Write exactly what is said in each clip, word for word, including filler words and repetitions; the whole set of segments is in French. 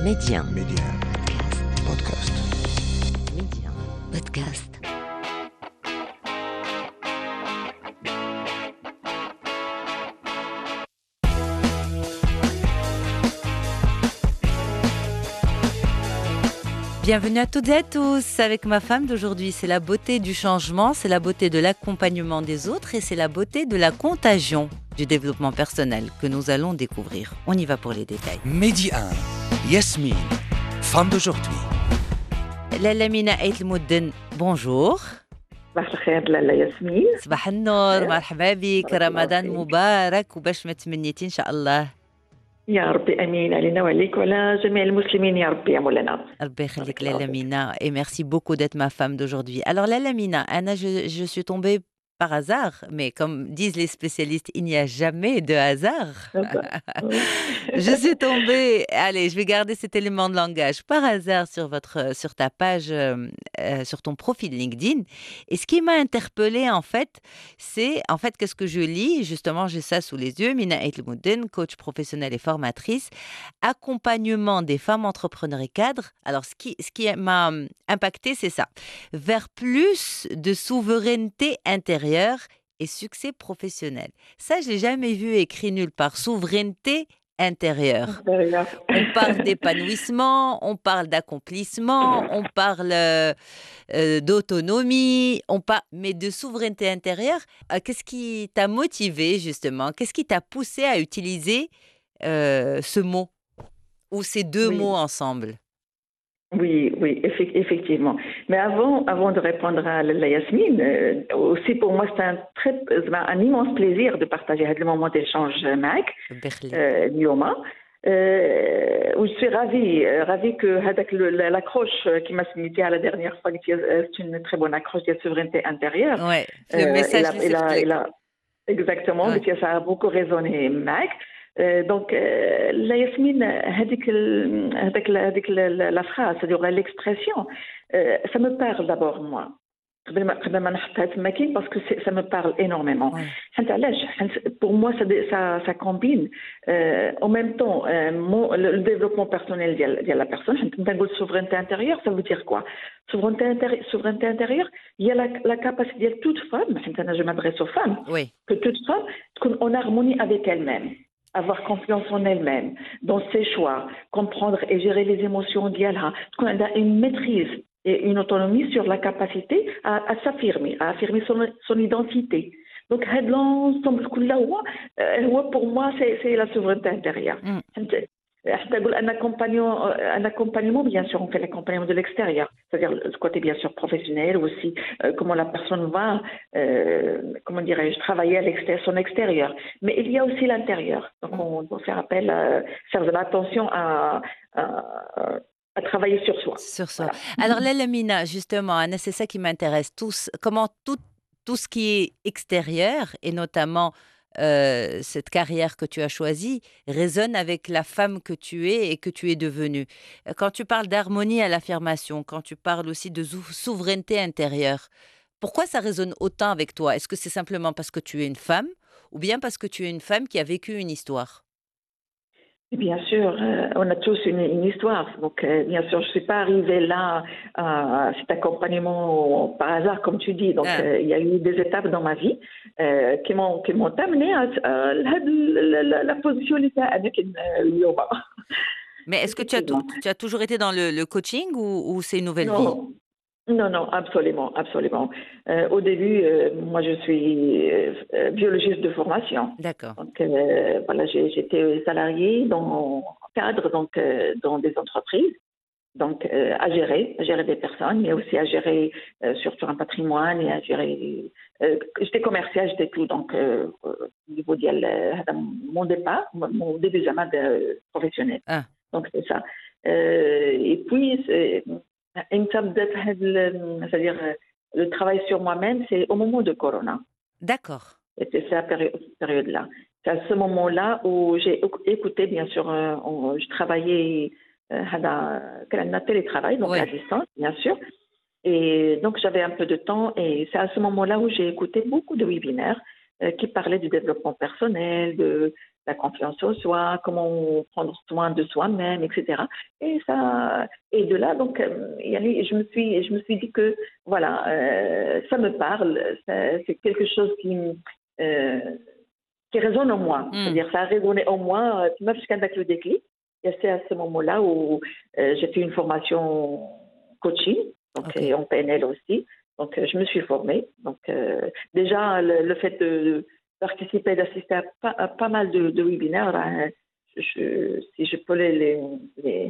Média. Média. Podcast. Média. Podcast. Bienvenue à toutes et à tous. Avec ma femme d'aujourd'hui, c'est la beauté du changement, c'est la beauté de l'accompagnement des autres et c'est la beauté de la contagion du développement personnel que nous allons découvrir. On y va pour les détails. Média un. Yasmine, femme d'aujourd'hui. Lalla Mina Ait Mouden, bonjour. صباح الخير لاله ياسمين. صباح النور، مرحبا بك، رمضان مبارك وباش ما تمنيتي إن شاء الله. يا ربي امين علينا وعليك وعلى جميع المسلمين يا ربي يا مولانا. ربي يخليك لاله مينا et merci beaucoup d'être ma femme d'aujourd'hui. Alors Lalla Mina, Anna, je, je suis tombée par hasard, mais comme disent les spécialistes, il n'y a jamais de hasard. Je suis tombée, allez, je vais garder cet élément de langage, par hasard sur votre, sur ta page, euh, euh, sur ton profil LinkedIn. Et ce qui m'a interpellée, en fait, c'est, en fait, qu'est-ce que je lis? Justement, j'ai ça sous les yeux. Mina Ait Mouden, coach professionnelle et formatrice, accompagnement des femmes entrepreneurs et cadres. Alors, ce qui, ce qui m'a impacté, c'est ça. Vers plus de souveraineté intérieure et succès professionnel. Ça, je l'ai jamais vu écrit nulle part. Souveraineté intérieure. On parle d'épanouissement, on parle d'accomplissement, on parle euh, euh, d'autonomie, on parle, mais de souveraineté intérieure. Euh, qu'est-ce qui t'a motivé justement? Qu'est-ce qui t'a poussé à utiliser euh, ce mot ou ces deux Oui. mots ensemble? Oui, oui, effe- effectivement. Mais avant, avant de répondre à la Yasmine, euh, aussi pour moi c'est un très, un immense plaisir de partager ce moment d'échange avec euh, Lioma. Euh, où je suis ravie, euh, ravie que avec le- la- l'accroche qui m'a signifié à la dernière fois, qui est euh, c'est une très bonne accroche de souveraineté intérieure. Ouais, le Euh, message il a- laissé il a- reflète. il a- Exactement, Ouais. parce que ça a beaucoup résonné معك. Euh, donc, euh, la Yasmine, هذيك ال- هذيك ال- هذيك ال- la phrase, c'est-à-dire l'expression, euh, ça me parle d'abord, moi. قبل ما قبل ما نحطها تما كاين parce que c'est- ça me parle énormément. Ouais. حيت علاش؟ حيت pour moi ça dé- ça, ça combine euh, en même temps euh, mon- le, le développement personnel ديال ديال la personne. حيت نتا نقول souveraineté intérieure, ça veut dire quoi? Souveraineté intérieure, souveraineté intérieure, il y a la, la capacité ديال toute femme, حيت أنا je m'adresse aux femmes, Oui. que toute femme تكون en harmonie avec elle-même, avoir confiance en elle-même, dans ses choix, comprendre et gérer les émotions ديالها, تكون عندها une maîtrise et une autonomie sur la capacité à, à s'affirmer, à affirmer son, son identité. Donc, هاد l'ensemble كله هو هو pour moi c'est c'est la souveraineté intérieure. Mm. حتى حتى نقول un accompagnement, un accompagnement, bien sûr, on fait l'accompagnement de l'extérieur, c'est-à-dire le côté bien sûr professionnel aussi, euh, comment la personne va, euh, comment dirais-je, travailler à l'extérieur, son extérieur. Mais il y a aussi l'intérieur. Donc, on doit faire appel, à, faire de l'attention à, à, à travailler sur soi. Sur soi. Voilà. Alors, Lalla Mina, justement, Anna, c'est ça qui m'intéresse. Tous, comment tout, tout ce qui est extérieur, et notamment euh, cette carrière que tu as choisie, résonne avec la femme que tu es et que tu es devenue. Euh, Quand tu parles d'harmonie à l'affirmation, quand tu parles aussi de sou- souveraineté intérieure, pourquoi ça résonne autant avec toi? Est-ce que c'est simplement parce que tu es une femme ou bien parce que tu es une femme qui a vécu une histoire? Bien sûr, euh, on a tous une, une histoire. Donc, euh, bien sûr, je ne suis pas arrivée là à cet accompagnement par hasard, comme tu dis. Donc, Ah. euh, il y a eu des étapes dans ma vie euh, qui m'ont qui m'ont amenée à, à la, la, la, la position اللي فيها أنا كن- اليوم. Mais est-ce que tu as, tou- tu as toujours été dans le, le coaching ou, ou c'est une nouvelle vie? Non, non, non, absolument, absolument. Euh, au début, euh, moi, je suis euh, euh, biologiste de formation. D'accord. Donc, euh, voilà, j'ai- j'étais salariée dans cadre, donc euh, dans des entreprises, donc euh, à gérer, à gérer des personnes, mais aussi à gérer euh, surtout un patrimoine et à gérer. Euh, j'étais commerciale, j'étais tout, donc euh, au niveau de mon départ, mon début zaman de professionnel. Ah. Donc c'est ça. Euh, et puis, c'est- une table d'être, c'est-à-dire euh, le travail sur moi-même, c'est au moment de Corona. D'accord. Et c'est cette péri- période-là. C'est à ce moment-là où j'ai éc- écouté, bien sûr, euh, on- je travaillais euh, à télétravail, donc Oui. à distance, bien sûr. Et donc j'avais un peu de temps et c'est à ce moment-là où j'ai écouté beaucoup de webinaires euh, qui parlait du développement personnel, de la confiance en soi, comment prendre soin de soi-même, et cetera. Et ça, et de là, donc, euh, yani, je me suis, je me suis dit que voilà, euh, ça me parle, ça- c'est quelque chose qui, me- euh, qui résonne en moi. Hmm. C'est-à-dire, ça a résonné en moi, euh, tu m'as jusqu'à le déclic. Et c'est à ce moment-là où euh, j'ai fait une formation coaching, donc Ok. et en P N L aussi. Donc, euh, je me suis formée. Donc, euh, déjà, le, le fait de participer, d'assister à pas, à pas mal de, de webinaires, hein, je, si je peux les, les, les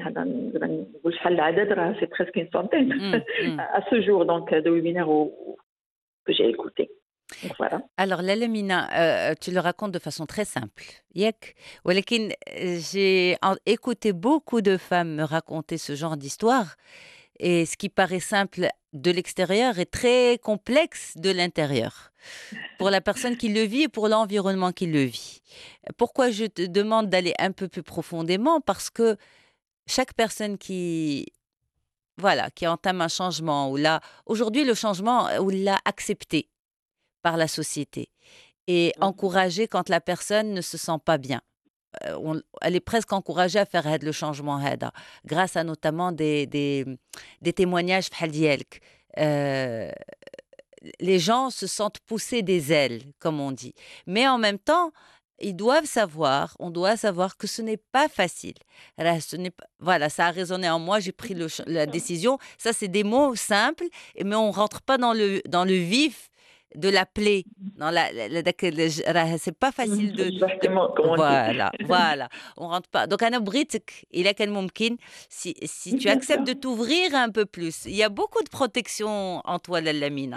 c'est presque une centaine Hmm, hmm. à ce jour donc de webinaires au- que j'ai écoutés. Donc voilà. Alors, Lalamina, euh, tu le racontes de façon très simple. Yek. Walakin, euh, j'ai en- écouté beaucoup de femmes me raconter ce genre d'histoire. Et ce qui paraît simple de l'extérieur est très complexe de l'intérieur, pour la personne qui le vit et pour l'environnement qui le vit. Pourquoi je te demande d'aller un peu plus profondément? Parce que chaque personne qui, voilà, qui entame un changement, ou là, aujourd'hui, le changement, euh, ou l'a accepté par la société et encouragé quand la personne ne se sent pas bien. Euh, on- elle est presque encouragée à faire هاد le changement هذا, grâce à notamment des, des, des témoignages بحال ديالك. Euh, les gens se sentent pousser des ailes, comme on dit. Mais en même temps, ils doivent savoir, on doit savoir que ce n'est pas facile. Là, ce n'est pas- voilà, ça a résonné en moi, j'ai pris le ch- la décision. Ça, c'est des mots simples, et- mais on rentre pas dans le, dans le vif de la plaie. Dans la, la- la- dak- le- j- rah, c'est pas facile de, de- Exactement, comme on dit. voilà, voilà, on rentre pas. Donc, Anna Britek, il a quel mumkin, si, si tu Bien acceptes sûr. de t'ouvrir un peu plus. Il y a beaucoup de protection en toi, Lamina.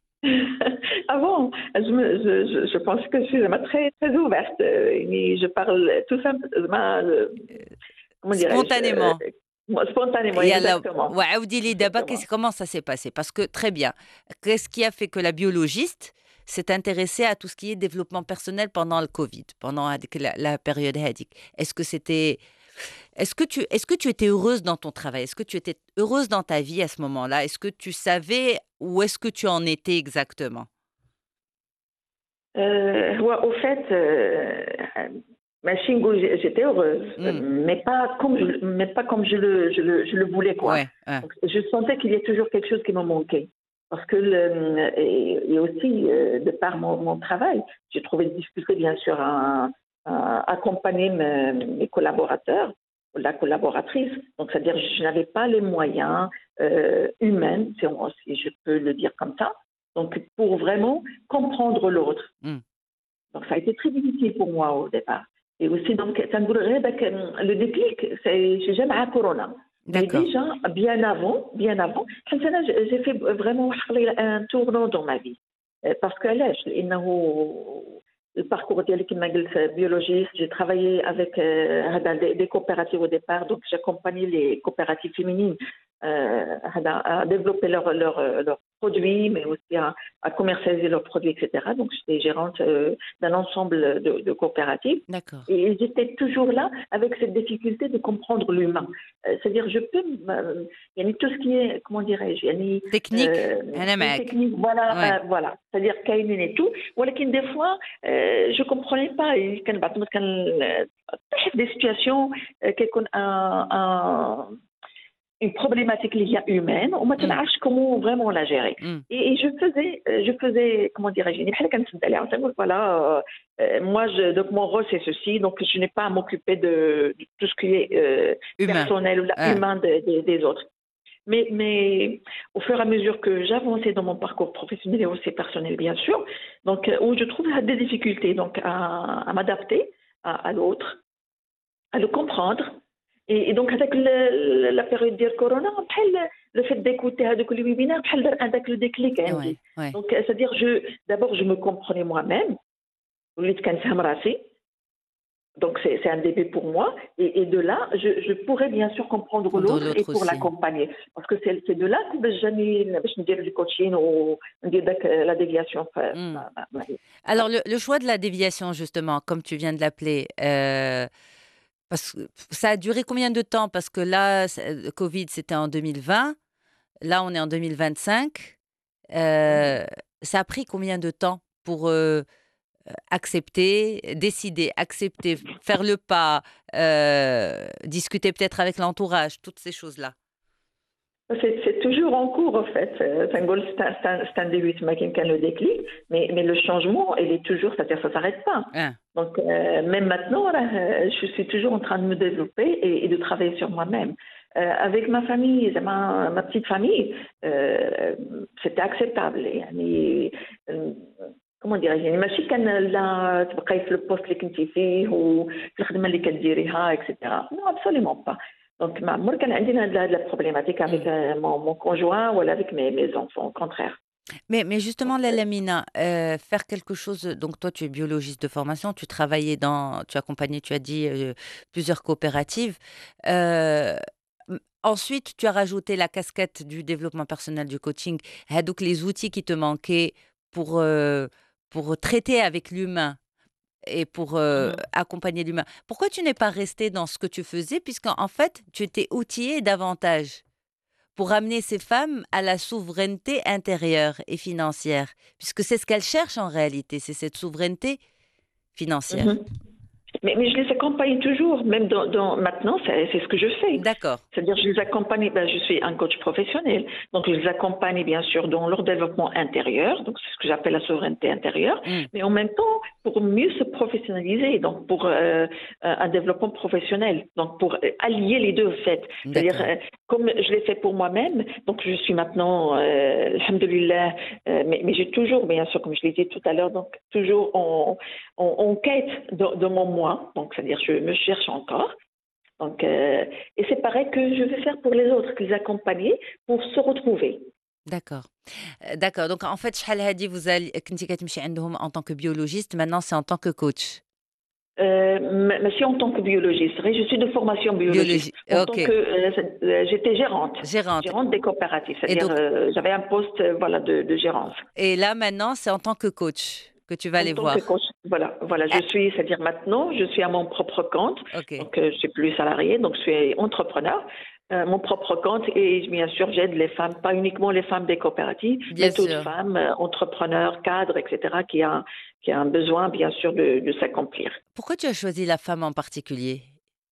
Ah bon, je, me- je, je, je pense que je suis vraiment très, très ouverte. euh, mais je parle tout simplement, euh, comment dirais-je, euh, Spontanément. moi, spontanément, Yalla, exactement. وعاودي لي دابا Exactement. qu'est-ce- comment ça s'est passé? Parce que très bien, qu'est-ce qui a fait que la biologiste s'est intéressée à tout ce qui est développement personnel pendant le Covid, pendant هاديك la, la période هاديك? Est-ce que c'était, est-ce que tu, est-ce que tu étais heureuse dans ton travail? Est-ce que tu étais heureuse dans ta vie à ce moment-là? Est-ce que tu savais où est-ce que tu en étais exactement? Euh, ouais, au fait, euh, ma chingo, j'ai- j'étais heureuse, euh, Hmm. mais pas comme je, mais pas comme je le, je le, je le voulais, quoi. Ouais, hein. Donc, je sentais qu'il y a toujours quelque chose qui me manquait. Parce que, le, et, et aussi, euh, de par mon, mon travail, j'ai trouvé des difficultés, bien sûr, à, à accompagner mes, mes collaborateurs, ou la collaboratrice. Donc, c'est-à-dire, je n'avais pas les moyens euh, humains, si, on- si je peux le dire comme ça. Donc, pour vraiment comprendre l'autre. Hmm. Donc, ça a été très difficile pour moi au départ. Et aussi, donc, ça me voudrait, donc, euh, le déclic, c'est chez jamais à Corona. Mais D'accord. déjà, bien avant, bien avant, Hassana, j'ai j'ai fait vraiment un tournant dans ma vie. Euh, Parce que là, le parcours ديالي كما قلت biologiste, j'ai travaillé avec euh, هذا des, des coopératives au départ, donc j'accompagnais les coopératives féminines euh, هذا à développer leurs leur, leur produits, mais aussi à, à commercialiser leurs produits, et cetera. Donc j'étais gérante euh, d'un ensemble de, de coopératives. D'accord. Et j'étais toujours là avec cette difficulté de comprendre l'humain. Euh, C'est-à-dire, je peux, euh, il y a tout ce qui est, comment dirais-je, il y a Technique, euh, أنا une معك. technique, voilà, Ouais. euh, voilà. C'est-à dire Kainin et tout. ولكن des fois, euh, je comprenais pas. Et كان بعض المرات كان تحت des situations euh, كيكون un, un, une problématique liée humaine, on m'a dit Hmm. comment vraiment la gérer. Hmm. Et, et je faisais, euh, je faisais, comment dirais-je, voilà, euh, euh, moi, je, donc mon rôle c'est ceci, donc je n'ai pas à m'occuper de, de tout ce qui est euh, Humain. personnel ou la- Ah. humain de- de- des autres. Mais, mais au fur et à mesure que j'avançais dans mon parcours professionnel et aussi personnel, bien sûr, donc euh, où je trouve des difficultés donc à, à m'adapter à, à l'autre, à le comprendre. Et, et donc avec le, la période de Corona, بحال le fait d'écouter هذوك les webinaires, بحال دار هذاك le déclic عندي. Ouais, ouais. Donc euh, c'est-à-dire je d'abord je me comprenais moi-même, وليت كنفهم راسي. Donc c'est c'est un début pour moi et, et de là je, je pourrais bien sûr comprendre De l'autre et l'autre pour aussi. l'accompagner parce que c'est c'est de là que باش جاني باش ندير du coaching ou ندير داك la déviation. ف- Hmm. ف- ف- Alors, le, le choix de la déviation, justement, comme tu viens de l'appeler, euh, parce que ça a duré combien de temps? Parce que là, c'est- le Covid, c'était en deux mille vingt. Là, on est en deux mille vingt-cinq. Euh, ça a pris combien de temps pour euh, accepter, décider, accepter, faire le pas, euh, discuter peut-être avec l'entourage, toutes ces choses-là. C'est c'est toujours en cours, en fait. Euh, C'est un, goal- c'est un, c'est un- c'est un début, c'est quelqu'un le déclic, mais, mais le changement, il est toujours, c'est-à-dire ça ne s'arrête pas. Hein. Donc, euh, même maintenant, là, euh, je suis toujours en train de me développer et, et de travailler sur moi-même. Euh, avec ma famille, ma, ma petite famille, euh, c'était acceptable. يعني, euh, comment dirais-je يعني ماشي كان لا تبقاي في البوست اللي كنتي فيه وفي الخدمه اللي كديريها اكسيتيرا نو ابسوليومون با دونك ما عمر كان عندنا هاد لا بروبليماتيك افيك Mm. مون كونجوان ولا افيك مي مي زونفون au contraire. Mais, mais justement, Lalamina, euh, faire quelque chose. Donc, toi, tu es biologiste de formation, tu travaillais dans, tu accompagnais, tu as dit, euh, plusieurs coopératives. Euh, m- ensuite, tu as rajouté la casquette du développement personnel, du coaching. Ah, donc, les outils qui te manquaient pour, euh, pour traiter avec l'humain et pour euh, Mhm. accompagner l'humain. Pourquoi tu n'es pas resté dans ce que tu faisais, puisqu'en en fait, tu étais outillé davantage pour amener ces femmes à la souveraineté intérieure et financière, puisque c'est ce qu'elles cherchent en réalité, c'est cette souveraineté financière. Mhm. Mais, mais je les accompagne toujours, même dans, dans- maintenant, c'est c'est ce que je fais. D'accord. C'est-à-dire, je les accompagne, ben, je suis un coach professionnel, donc je les accompagne bien sûr dans leur développement intérieur, donc c'est ce que j'appelle la souveraineté intérieure, Mm. mais en même temps pour mieux se professionnaliser, donc pour euh, un développement professionnel, donc pour allier les deux en fait. C'est-à-dire, D'accord. euh, comme je l'ai fait pour moi-même, donc je suis maintenant, euh, alhamdoulilah, euh, mais, mais j'ai toujours, bien sûr, comme je l'ai dit tout à l'heure, donc toujours en, en, en quête de, de mon moi, donc c'est-à-dire je me cherche encore. Donc, euh, et c'est pareil que je vais faire pour les autres, les accompagner pour se retrouver. D'accord. Euh, D'accord. Donc en fait, شحال هادي vous allez كنتي كتمشي عندهم en tant que biologiste, maintenant c'est en tant que coach. Euh, mais mais si en tant que biologiste, c'est vrai, je suis de formation biologiste. Biologie. En tant OK. que euh, euh, j'étais gérante, Gérante. gérante des coopératives, Et c'est-à-dire donc euh, j'avais un poste euh, voilà de, de gérance. et là maintenant, c'est en tant que coach que tu vas En les tant que voir. coach, voilà, voilà, je Ah, suis, c'est-à-dire maintenant, je suis à mon propre compte, OK. donc euh, je suis plus salariée, donc je suis entrepreneur, euh, mon propre compte et bien sûr j'aide les femmes, pas uniquement les femmes des coopératives, Bien mais toutes sûr. femmes, euh, entrepreneurs, cadres, et cetera, qui a, qui a un besoin bien sûr de, de s'accomplir. Pourquoi tu as choisi la femme en particulier?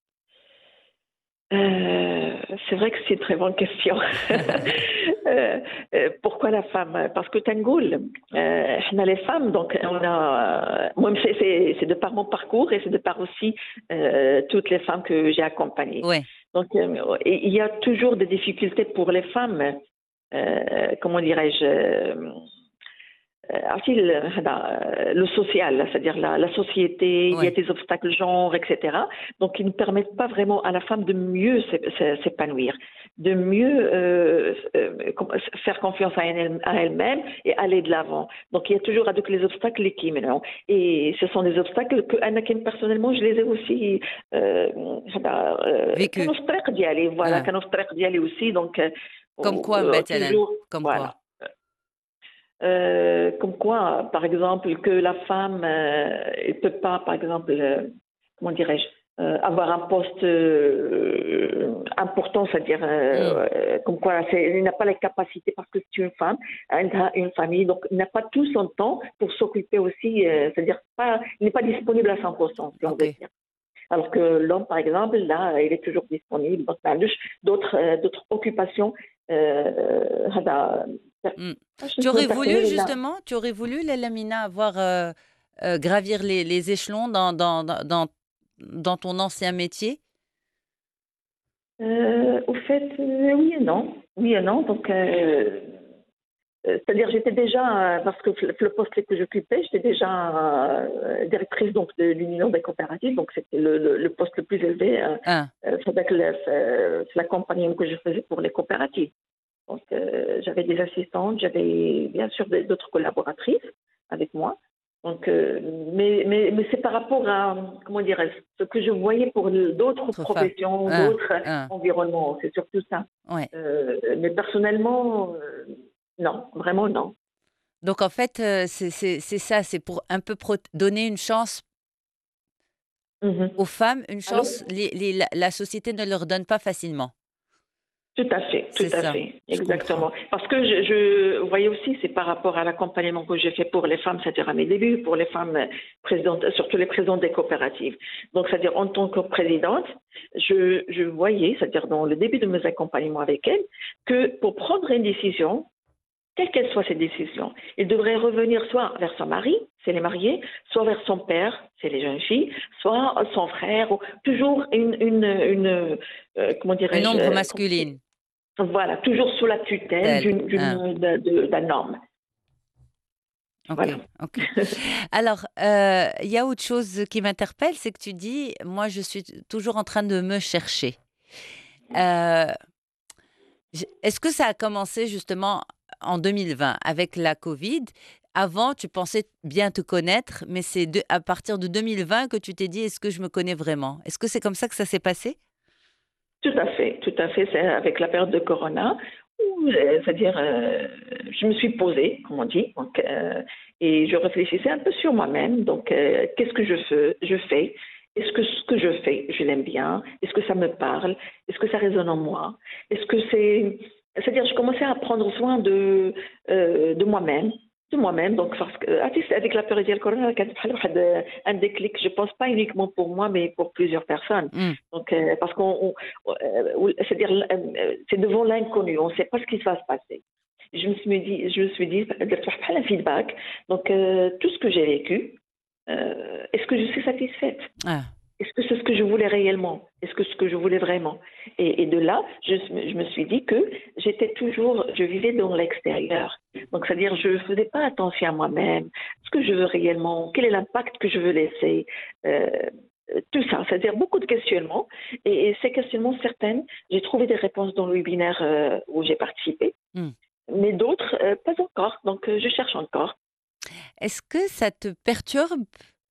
Euh, c'est vrai que c'est une très bonne question. Euh, euh, pourquoi la femme? Parce que Tangoul, euh, on a les femmes, donc on a, euh, moi c'est c'est- c'est de par mon parcours et c'est de par aussi euh, toutes les femmes que j'ai accompagnées. Ouais. Donc euh, et il y a toujours des difficultés pour les femmes, euh, comment dirais-je, euh, عرفتي ال- هذا le social, c'est-à-dire la, la société, il y a Ouais. des obstacles genre, et cetera. Donc, ils ne permettent pas vraiment à la femme de mieux s'é- s'é- s'épanouir, de mieux euh, euh, com- faire confiance à elle- à elle-même et aller de l'avant. Donc, il y a toujours avec les obstacles qui maintenant. Et ce sont des obstacles que Anakin, personnellement, je les ai aussi euh, هذا، euh, Vécu. كانوا في الطريق ديالي، voilà, Ah. كانوا في الطريق ديالي aussi. Donc, euh, Comme quoi euh, مثلا؟ toujours, Comme voilà. quoi? Euh, comme quoi, par exemple, que la femme ne peut pas, par exemple, euh, comment dirais-je, euh, avoir un poste euh, important, c'est-à-dire, Mm. euh, comme quoi, c'est, elle n'a pas les capacités parce que c'est une femme, elle a une famille, donc il n'a pas tout son temps pour s'occuper aussi, euh, c'est-à-dire, pas, il n'est pas disponible à cent pour cent, si on veut OK. dire. Alors que l'homme, par exemple, là, il est toujours disponible. Donc, il y a d'autres, euh, d'autres occupations. Euh, هذا- Mm. je Tu ne aurais peux voulu pas justement, tu aurais voulu, Lamina, avoir euh, euh, gravir les, les échelons dans, dans, dans, dans dans ton ancien métier? Euh, au fait, euh, oui et non. Oui et non. Donc, euh, euh, c'est-à-dire, j'étais déjà, euh, parce que le le poste que j'occupais, j'étais déjà euh, directrice donc, de l'Union des coopératives. Donc, c'était le, le, le poste le plus élevé. Euh, Ah, euh, c'est avec le- c'est- c'est l'accompagnement que je faisais pour les coopératives. Donc, euh, j'avais des assistantes, j'avais bien sûr des- d'autres collaboratrices avec moi. Donc, euh, mais mais, mais c'est par rapport à, comment dirais-je, ce que je voyais pour le- d'autres autre femme. professions, Ah, d'autres ah, environnements. C'est surtout ça. ouais. Euh, mais personnellement, euh, non, vraiment non. Donc en fait, euh, c'est c'est- c'est ça, c'est pour un peu pro- donner une chance Mhm. aux femmes, une Allô? chance, les, les- la, la société ne leur donne pas facilement. Tout à fait, tout C'est à ça, fait, je comprends. exactement. Parce que je, je vous voyez aussi, c'est par rapport à l'accompagnement que j'ai fait pour les femmes, c'est-à-dire à mes débuts, pour les femmes euh, présidentes, surtout les présidentes des coopératives. Donc, c'est-à-dire en tant que présidente, je, je voyais, c'est-à-dire dans le début de mes accompagnements avec elles, que pour prendre une décision, quelle qu'elle soit cette décision, il devrait revenir soit vers son mari, c'est les mariés, soit vers son père, c'est les jeunes filles, soit son frère, ou toujours une, une, une euh, comment Une dirais-je, ombre euh, masculine voilà, toujours sous la tutelle d'elle. d'une, Hein. d'une, de- de- d'un homme. Ok, Voilà. ok. Alors, euh, il y a autre chose qui m'interpelle, c'est que tu dis, moi, je suis t- toujours en train de me chercher. Euh, j- Est-ce que ça a commencé justement en deux mille vingt avec la Covid? Avant, tu pensais bien te connaître, mais c'est de- à partir de deux mille vingt que tu t'es dit, est-ce que je me connais vraiment? Est-ce que c'est comme ça que ça s'est passé? Tout à fait, tout à fait. C'est avec la période de Corona, où, euh, c'est-à-dire, euh, je me suis posée, comme on dit, donc, euh, et je réfléchissais un peu sur moi-même. Donc, euh, qu'est-ce que je fais, je fais Est-ce que ce que je fais, je l'aime bien? Est-ce que ça me parle? Est-ce que ça résonne en moi? Est-ce que c'est... C'est-à-dire, je commençais à prendre soin de, euh, de moi-même, de moi-même. Donc, parce que, ah, tu sais, avec la période de Corona, كانت بحال واحد un déclic, je pense pas uniquement pour moi, mais pour plusieurs personnes. Hmm. Donc, euh, parce qu'on, on- euh, c'est-à-dire, euh, c'est devant l'inconnu, on ne sait pas ce qui va se passer. Je me suis dit, je me suis dit, un feedback. Donc, euh, tout ce que j'ai vécu, euh, est-ce que je suis satisfaite? Ah, Est-ce que c'est ce que je voulais réellement? Est-ce que c'est ce que je voulais vraiment? Et, et de là, je, je me suis dit que j'étais toujours, je vivais dans l'extérieur. Donc, c'est-à-dire, je ne faisais pas attention à moi-même. Ce que je veux réellement, quel est l'impact que je veux laisser? Euh, tout ça, c'est-à-dire beaucoup de questionnements. Et, et ces questionnements, certaines, j'ai trouvé des réponses dans le webinaire euh, où j'ai participé, hmm. mais d'autres, euh, pas encore. Donc, euh, je cherche encore. Est-ce que ça te perturbe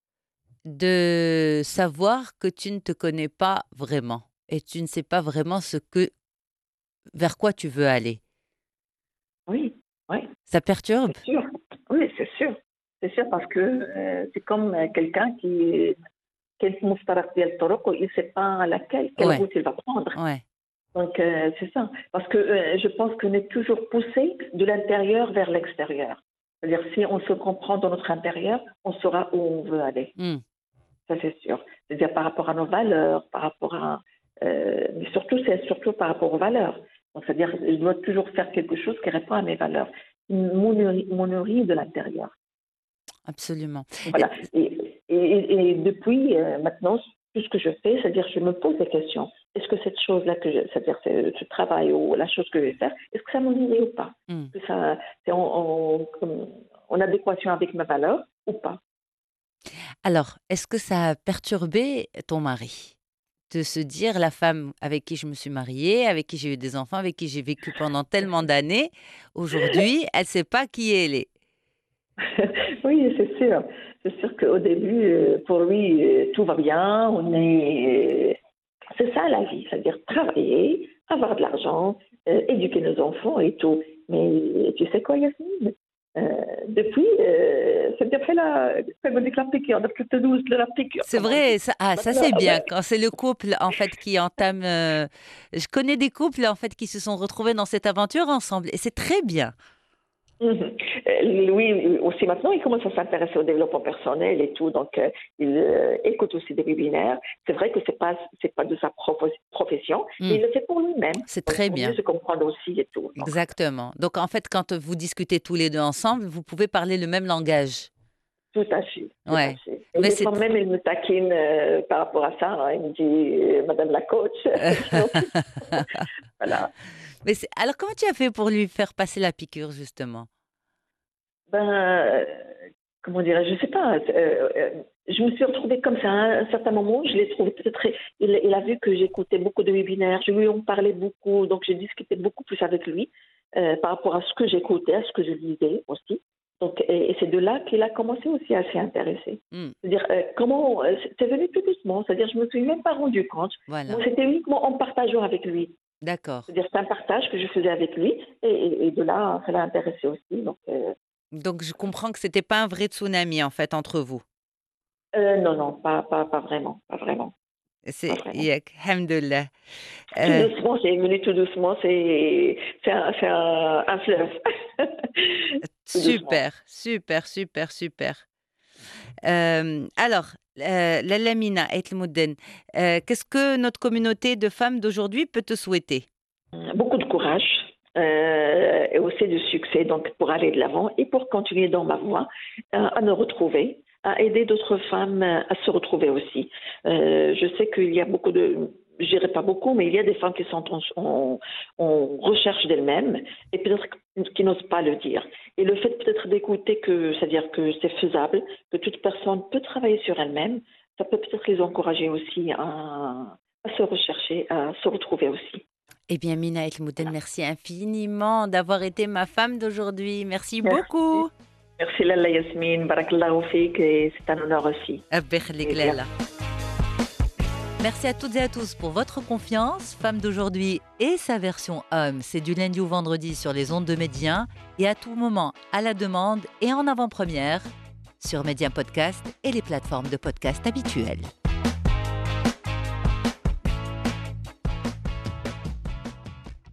de savoir que tu ne te connais pas vraiment et tu ne sais pas vraiment ce que vers quoi tu veux aller? Oui, oui. Ça perturbe? C'est sûr. Oui, c'est sûr. C'est sûr parce que euh, c'est comme euh, quelqu'un qui quel مفترق ديال الطرق il ne sait pas laquelle, quelle Ouais, route il va prendre. ouais. Donc euh, c'est ça. Parce que euh, je pense qu'on est toujours poussé de l'intérieur vers l'extérieur. C'est-à-dire si on se comprend dans notre intérieur, on saura où on veut aller. Mmh. Ça c'est sûr. C'est-à-dire par rapport à nos valeurs, par rapport à euh, mais surtout c'est surtout par rapport aux valeurs. Donc c'est-à-dire je dois toujours faire quelque chose qui répond à mes valeurs. Mon nourrit, mon nourrit de l'intérieur. Absolument. Et Voilà. Et, et, et depuis, euh, maintenant, tout ce que je fais, c'est-à-dire je me pose des questions. Est-ce que cette chose-là, que je, c'est-à-dire ce, ce travail ou la chose que je vais faire, est-ce que ça me nourrit ou pas? mmh. Est-ce que ça, c'est en, en, en adéquation avec mes valeurs ou pas? Alors, est-ce que ça a perturbé ton mari? De se dire: «La femme avec qui je me suis mariée, avec qui j'ai eu des enfants, avec qui j'ai vécu pendant tellement d'années, aujourd'hui, elle ne sait pas qui elle est». Oui, c'est sûr. C'est sûr qu'au début, euh, pour lui, euh, tout va bien. On est, euh, c'est ça la vie, c'est-à-dire travailler, avoir de l'argent, euh, éduquer nos enfants et tout. Mais tu sais quoi, Yasmine? Euh, depuis, euh, c'est-à-dire fait la, ça veut dire que la piqûre, depuis que tu la piqûre, C'est comme on dit. vrai, ça ah ça Maintenant, c'est bien ouais. quand c'est le couple en fait qui entame, heu, je connais des couples en fait qui se sont retrouvés dans cette aventure ensemble et c'est très bien. Mhm. Euh, Lui aussi maintenant, il commence à s'intéresser au développement personnel et tout, donc euh, il euh, écoute aussi des webinaires. C'est vrai que c'est pas c'est pas de sa propo- profession, mais Mmh, il le fait pour lui-même, c'est donc très pour mieux bien, se comprendre aussi et tout. Donc, exactement. Donc en fait, quand vous discutez tous les deux ensemble, vous pouvez parler le même langage. tout à fait, tout à Ouais, fait. Et mais des c'est fois même, il me taquine euh, par rapport à ça. Hein. Il me dit, euh, Madame la coach, donc, voilà. mais c'est alors comment tu as fait pour lui faire passer la piqûre justement? Ben, euh, comment dirais-je, je sais pas. euh, euh, je me suis retrouvée comme ça à un certain moment. Je l'ai trouvé peut-être très. Il, il a vu que j'écoutais beaucoup de webinaires. Je lui en parlais beaucoup, donc j'ai discuté beaucoup plus avec lui euh, par rapport à ce que j'écoutais, à ce que je lisais aussi. Donc, et, et c'est de là qu'il a commencé aussi à s'y intéresser. Mmh, C'est-à-dire euh, comment euh, c'est venu tout doucement. C'est-à-dire je me suis même pas rendu compte. Moi, voilà, c'était uniquement en partageant avec lui. d'accord. C'est-à-dire c'est un partage que je faisais avec lui, et, et, et de là, ça l'a intéressé aussi. Donc euh, Donc je comprends que c'était pas un vrai tsunami en fait entre vous? Euh, non, non, pas, pas, pas vraiment, pas vraiment. C'est Pas vraiment. ياك الحمد لله. Tout Euh, doucement, c'est venu tout doucement, c'est c'est un, c'est un, un fleuve. Tout doucement. super, super, super, super. Euh, alors, euh, Lalla Mina et Tlemouden, euh, qu'est-ce que notre communauté de femmes d'aujourd'hui peut te souhaiter? Beaucoup de courage euh, et aussi de succès donc pour aller de l'avant et pour continuer dans ma voie, euh, à me retrouver, à aider d'autres femmes euh, à se retrouver aussi. Euh, je sais qu'il y a beaucoup de, je dirais pas beaucoup, mais il y a des femmes qui sont en, en- en recherche d'elles-mêmes et peut-être qui n'osent pas le dire. Et le fait peut-être d'écouter que, c'est-à-dire que c'est faisable, que toute personne peut travailler sur elle-même, ça peut peut-être les encourager aussi à, à se rechercher, à se retrouver aussi. Eh bien, Mina El Mouden, merci infiniment d'avoir été ma femme d'aujourd'hui. Merci Merci. beaucoup. Merci Lalla Yasmine, barakallahu fik et c'est un honneur aussi. Allah يخليك Plaisir. Lalla. Merci à toutes et à tous pour votre confiance. Femme d'aujourd'hui et sa version homme, c'est du lundi au vendredi sur les ondes de Médien et à tout moment à la demande et en avant-première sur Médien Podcast et les plateformes de podcast habituelles.